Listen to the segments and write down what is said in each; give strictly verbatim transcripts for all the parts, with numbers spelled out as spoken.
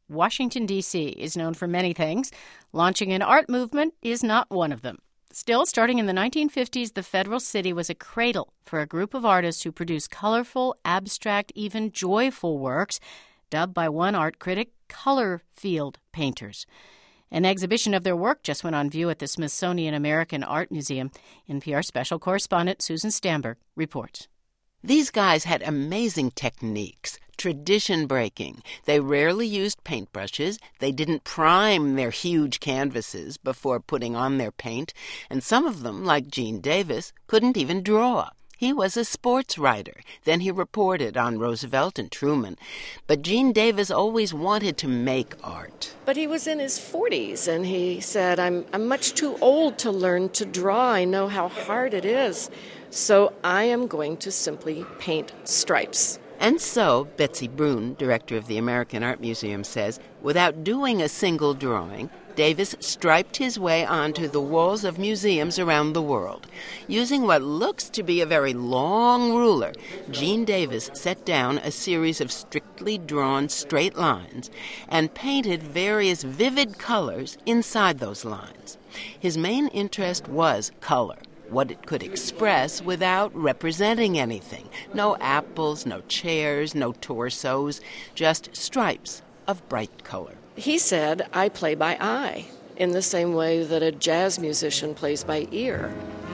Washington, D C is known for many things. Launching an art movement is not one of them. Still, starting in the nineteen fifties, the Federal City was a cradle for a group of artists who produced colorful, abstract, even joyful works, dubbed by one art critic color field painters. An exhibition of their work just went on view at the Smithsonian American Art Museum. N P R special correspondent Susan Stamberg reports. These guys had amazing techniques, tradition-breaking. They rarely used paintbrushes. They didn't prime their huge canvases before putting on their paint. And some of them, like Gene Davis, couldn't even draw. He was a sports writer. Then he reported on Roosevelt and Truman. But Gene Davis always wanted to make art. But he was in his forties, and he said, I'm, I'm much too old to learn to draw. I know how hard it is. So I am going to simply paint stripes. And so, Betsy Brune, director of the American Art Museum, says, without doing a single drawing, Davis striped his way onto the walls of museums around the world. Using what looks to be a very long ruler, Gene Davis set down a series of strictly drawn straight lines and painted various vivid colors inside those lines. His main interest was color, what it could express without representing anything. No apples, no chairs, no torsos, just stripes of bright color. He said, I play by eye, in the same way that a jazz musician plays by ear.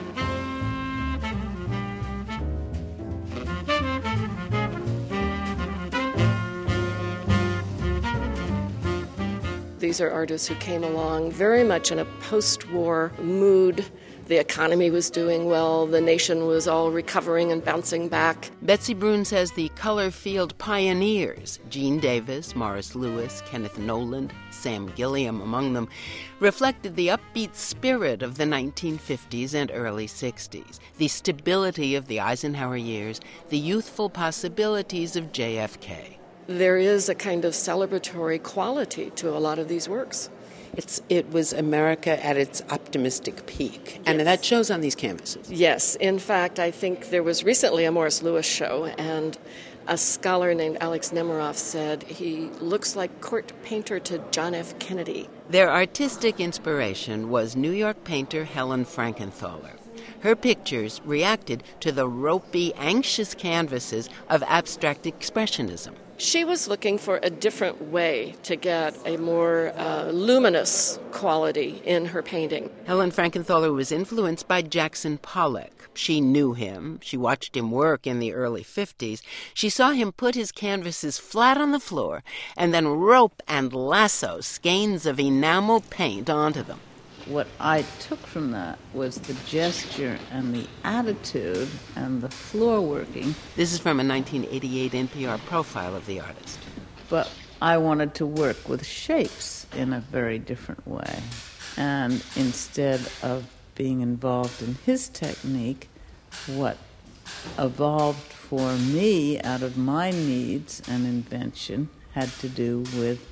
These are artists who came along very much in a post-war mood. The economy was doing well. The nation was all recovering and bouncing back. Betsy Brune says the color field pioneers, Gene Davis, Morris Louis, Kenneth Noland, Sam Gilliam among them, reflected the upbeat spirit of the nineteen fifties and early sixties, the stability of the Eisenhower years, the youthful possibilities of J F K. There is a kind of celebratory quality to a lot of these works. It's, it was America at its optimistic peak, and Yes. that shows on these canvases. Yes. In fact, I think there was recently a Morris Louis show, and a scholar named Alex Nemiroff said he looks like court painter to John F. Kennedy. Their artistic inspiration was New York painter Helen Frankenthaler. Her pictures reacted to the ropey, anxious canvases of abstract expressionism. She was looking for a different way to get a more uh, luminous quality in her painting. Helen Frankenthaler was influenced by Jackson Pollock. She knew him. She watched him work in the early fifties. She saw him put his canvases flat on the floor and then rope and lasso skeins of enamel paint onto them. What I took from that was the gesture and the attitude and the floor working. This is from a nineteen eighty-eight N P R profile of the artist. But I wanted to work with shapes in a very different way. And instead of being involved in his technique, what evolved for me out of my needs and invention had to do with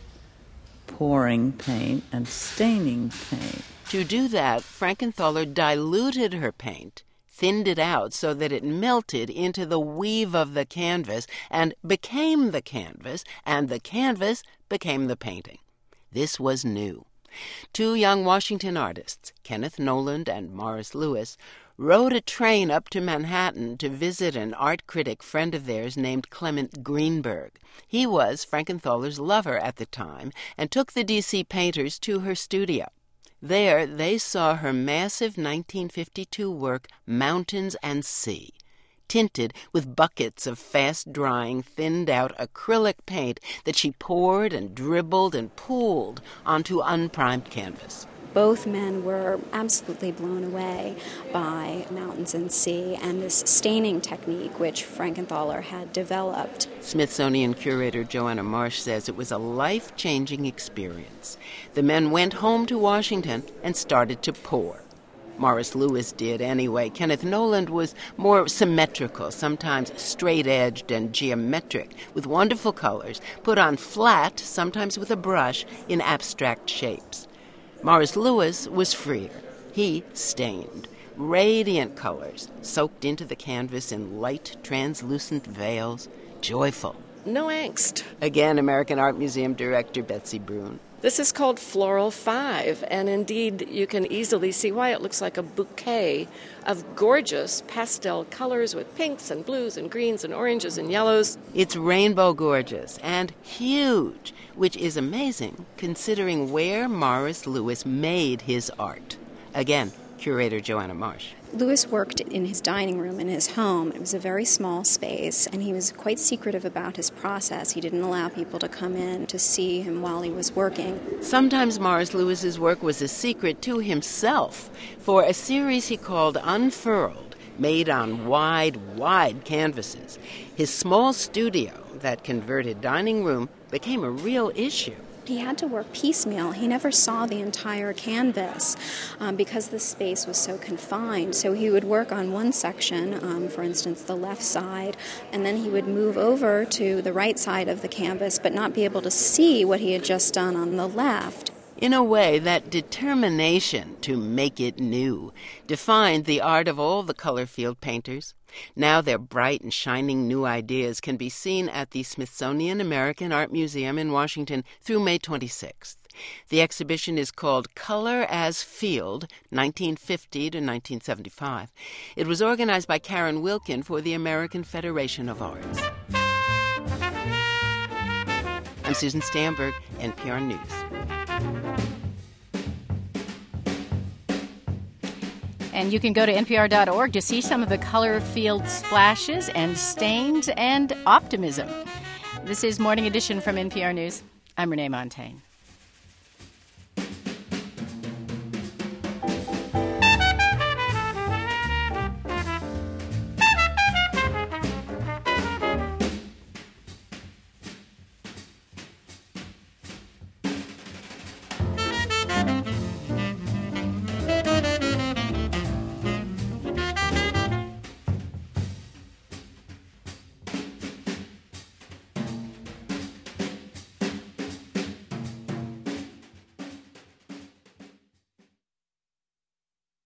pouring paint and staining paint. To do that, Frankenthaler diluted her paint, thinned it out so that it melted into the weave of the canvas and became the canvas, and the canvas became the painting. This was new. Two young Washington artists, Kenneth Noland and Morris Louis, rode a train up to Manhattan to visit an art critic friend of theirs named Clement Greenberg. He was Frankenthaler's lover at the time and took the D C painters to her studio. There, they saw her massive nineteen fifty-two work, Mountains and Sea, tinted with buckets of fast-drying, thinned-out acrylic paint that she poured and dribbled and pooled onto unprimed canvas. Both men were absolutely blown away by Mountains and Sea and this staining technique which Frankenthaler had developed. Smithsonian curator Joanna Marsh says it was a life-changing experience. The men went home to Washington and started to pour. Morris Louis did anyway. Kenneth Noland was more symmetrical, sometimes straight-edged and geometric, with wonderful colors, put on flat, sometimes with a brush, in abstract shapes. Morris Louis was freer. He stained. Radiant colors soaked into the canvas in light, translucent veils, joyful. no angst. Again, American Art Museum Director Betsy Brune. This is called Floral Five, and indeed you can easily see why it looks like a bouquet of gorgeous pastel colors with pinks and blues and greens and oranges and yellows. It's rainbow gorgeous and huge, which is amazing considering where Morris Louis made his art. Again, curator Joanna Marsh. Louis worked in his dining room in his home. It was a very small space, and he was quite secretive about his process. He didn't allow people to come in to see him while he was working. Sometimes Morris Louis's work was a secret to himself. For a series he called Unfurled, made on wide, wide canvases, his small studio, that converted dining room, became a real issue. He had to work piecemeal. He never saw the entire canvas um, because the space was so confined. So he would work on one section, um, for instance, the left side, and then he would move over to the right side of the canvas but not be able to see what he had just done on the left. In a way, that determination to make it new defined the art of all the color field painters. Now their bright and shining new ideas can be seen at the Smithsonian American Art Museum in Washington through May twenty-sixth. The exhibition is called Color as Field, nineteen fifty to nineteen seventy-five. It was organized by Karen Wilkin for the American Federation of Arts. I'm Susan Stamberg, N P R News. And you can go to N P R dot org to see some of the color field splashes and stains and optimism. This is Morning Edition from N P R News. I'm Renee Montaigne.